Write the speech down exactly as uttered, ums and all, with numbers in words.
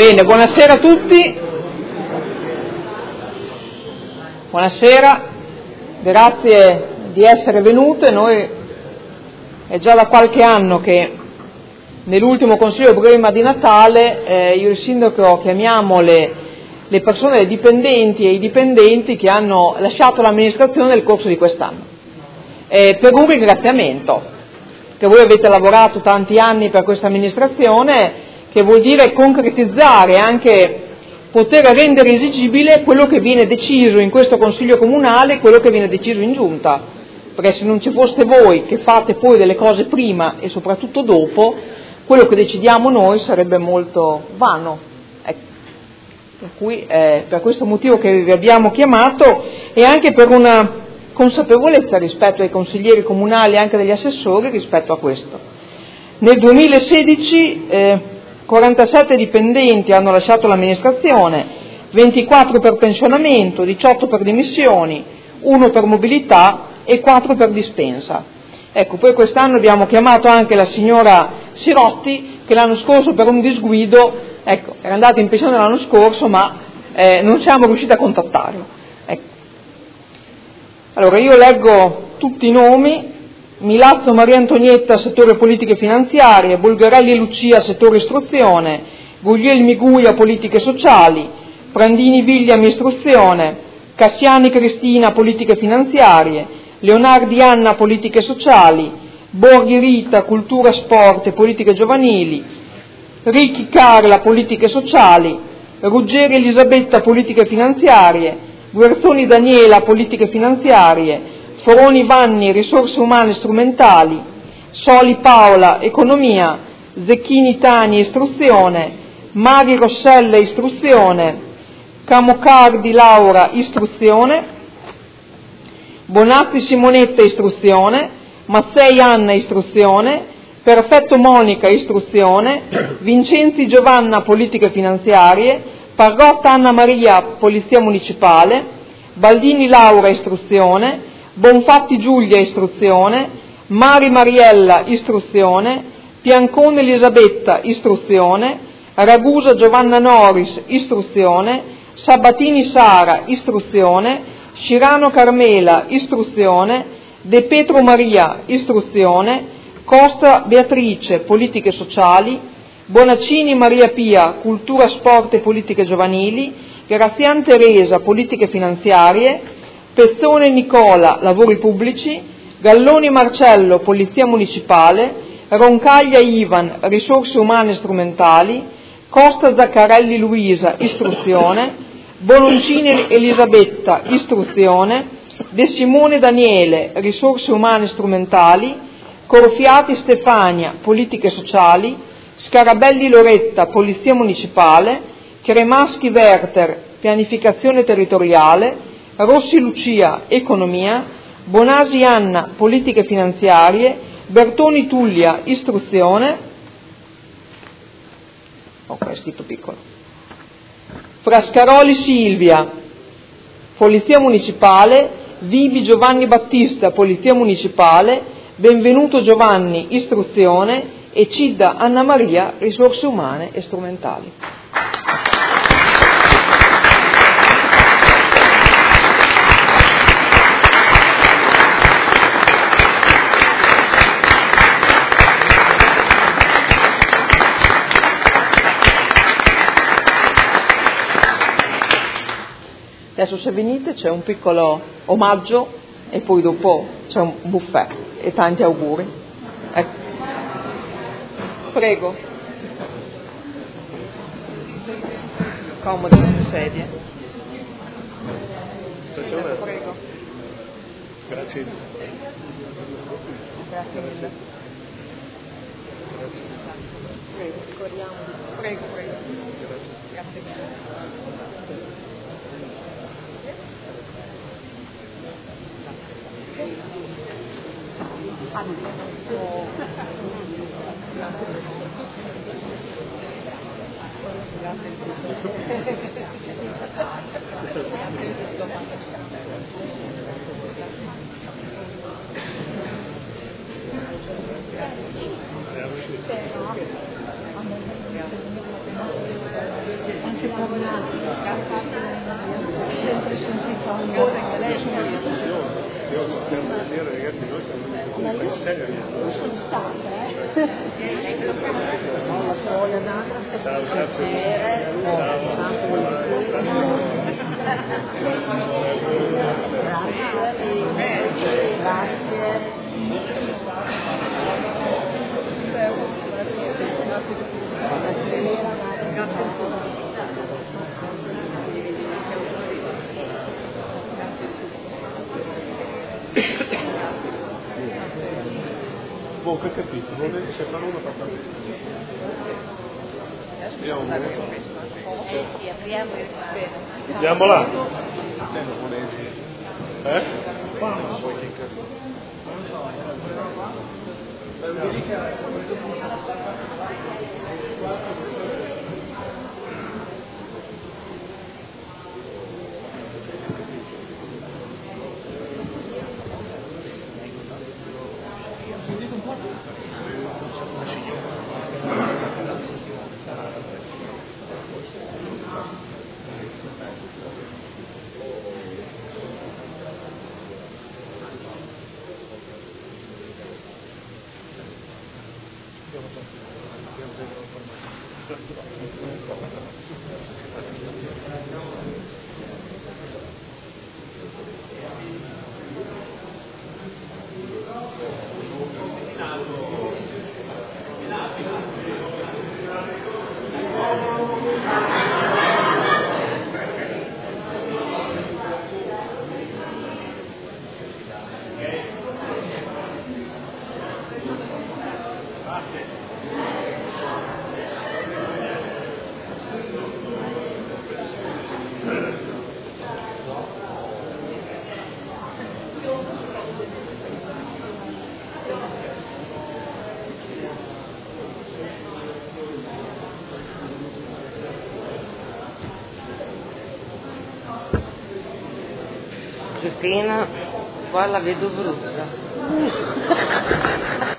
Bene, buonasera a tutti. Buonasera, grazie di essere venute. Noi è già da qualche anno che nell'ultimo consiglio prima di Natale eh, io e il sindaco chiamiamo le, le persone le dipendenti e i dipendenti che hanno lasciato l'amministrazione nel corso di quest'anno eh, per un ringraziamento, che voi avete lavorato tanti anni per questa amministrazione, che vuol dire concretizzare, anche poter rendere esigibile quello che viene deciso in questo Consiglio Comunale, quello che viene deciso in Giunta, perché se non ci foste voi che fate poi delle cose prima e soprattutto dopo, quello che decidiamo noi sarebbe molto vano. Ecco. Per cui è per questo motivo che vi abbiamo chiamato e anche per una consapevolezza rispetto ai consiglieri comunali e anche degli assessori rispetto a questo. Nel duemilasedici eh, quarantasette dipendenti hanno lasciato l'amministrazione, ventiquattro per pensionamento, diciotto per dimissioni, uno per mobilità e quattro per dispensa. Ecco, poi quest'anno abbiamo chiamato anche la signora Sirotti, che l'anno scorso per un disguido, ecco, era andata in pensione l'anno scorso, ma eh, non siamo riusciti a contattarlo. Ecco. Allora, io leggo tutti i nomi: Milazzo Maria Antonietta, settore politiche finanziarie; Bulgarelli Lucia, settore istruzione; Guglielmi Guia, politiche sociali; Prandini William, istruzione; Cassiani Cristina, politiche finanziarie; Leonardi Anna, politiche sociali; Borghi Rita, cultura, sport e politiche giovanili; Ricchi Carla, politiche sociali; Ruggeri Elisabetta, politiche finanziarie; Guerzoni Daniela, politiche finanziarie; Foroni Vanni, risorse umane strumentali; Soli Paola, economia; Zecchini Tani, istruzione; Mari Rossella, istruzione; Camocardi Laura, istruzione; Bonazzi Simonetta, istruzione; Mazzei Anna, istruzione; Perfetto Monica, istruzione; Vincenzi Giovanna, politiche finanziarie; Pargotta Anna Maria, polizia municipale; Baldini Laura, istruzione; Bonfatti Giulia, istruzione; Mari Mariella, istruzione; Piancone Elisabetta, istruzione; Ragusa Giovanna Noris, istruzione; Sabatini Sara, istruzione; Scirano Carmela, istruzione; De Petro Maria, istruzione; Costa Beatrice, politiche sociali; Bonaccini Maria Pia, cultura, sport e politiche giovanili; Grazian Teresa, politiche finanziarie; Pezzone Nicola, lavori pubblici; Galloni Marcello, polizia municipale; Roncaglia Ivan, risorse umane e strumentali; Costa Zaccarelli Luisa, istruzione; Bononcini Elisabetta, istruzione; De Simone Daniele, risorse umane e strumentali; Corfiati Stefania, politiche sociali; Scarabelli Loretta, polizia municipale; Cremaschi Werther, pianificazione territoriale; Rossi Lucia, economia; Bonasi Anna, politiche finanziarie; Bertoni Tullia, istruzione. Oh, qua è scritto piccolo. Frascaroli Silvia, polizia municipale; Vibi Giovanni Battista, polizia municipale; Benvenuto Giovanni, istruzione; e Cidda Anna Maria, risorse umane e strumentali. Adesso se venite c'è un piccolo omaggio e poi dopo c'è un buffet e tanti auguri. Ecco. Prego. Comodi nelle sedie. Prego. Grazie. Grazie mille. Prego, scorriamo. Prego, prego. Grazie mille. Grazie. anche parlato, sempre sentito anche lei sono io sempre a dire ragazzi noi siamo ma io non sono stata eh la soglia d'altra ciao piacere grazie grazie boh, che capito, non è che sembra una papà. Andiamo Andiamo là. Eh? Giuseppina, qua la vedo brutta.